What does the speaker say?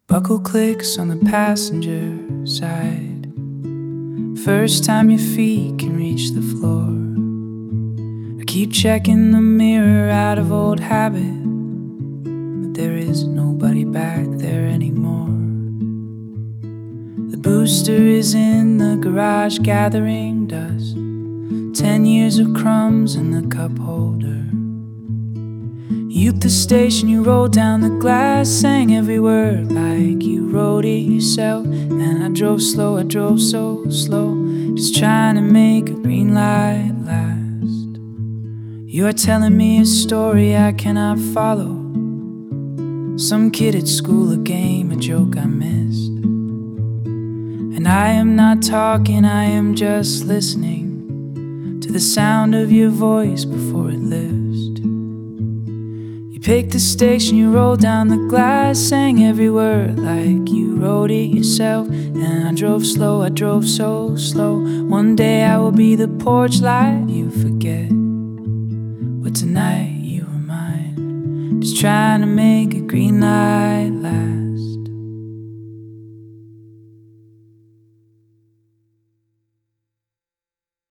Buckle clicks on the passenger side. First time your feet can reach the floor. I keep checking the mirror out of old habit, but there is nobody back there anymore. The booster is in the garage gathering dust. 10 years of crumbs in the cup holder. You at the station, you rolled down the glass, sang every word like you wrote it yourself. And I drove slow, I drove so slow, just trying to make a green light last. You are telling me a story I cannot follow. Some kid at school, a game, a joke I missed. And I am not talking, I am just listening to the sound of your voice before it lifts. You picked the station, you rolled down the glass, sang every word like you wrote it yourself. And I drove slow, I drove so slow. One day I will be the porch light you forget, but tonight you were mine, just trying to make a green light last.